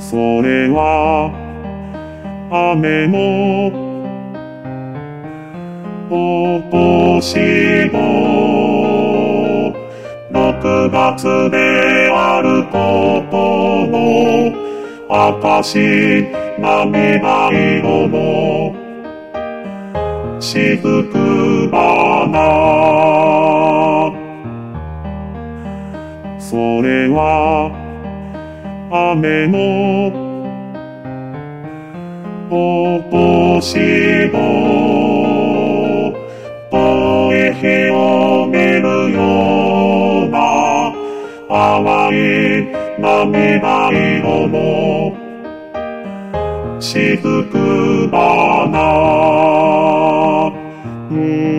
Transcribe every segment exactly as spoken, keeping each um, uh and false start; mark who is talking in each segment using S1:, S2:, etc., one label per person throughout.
S1: それは雨のお星の六月であることの証、涙色の雫花。それは雨のお星の遠い日を見るような淡い涙色の雫花。うー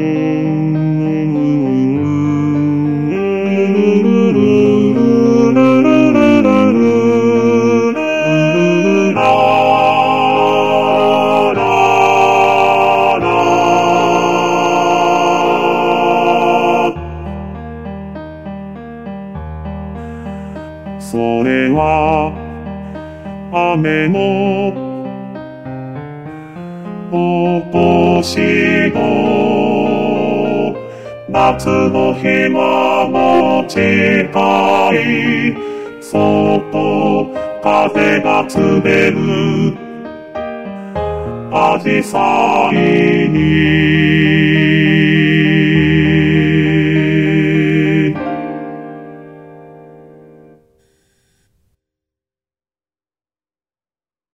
S1: んそれは雨のお星の夏の日はもう近い。そっと風がつめる紫陽花に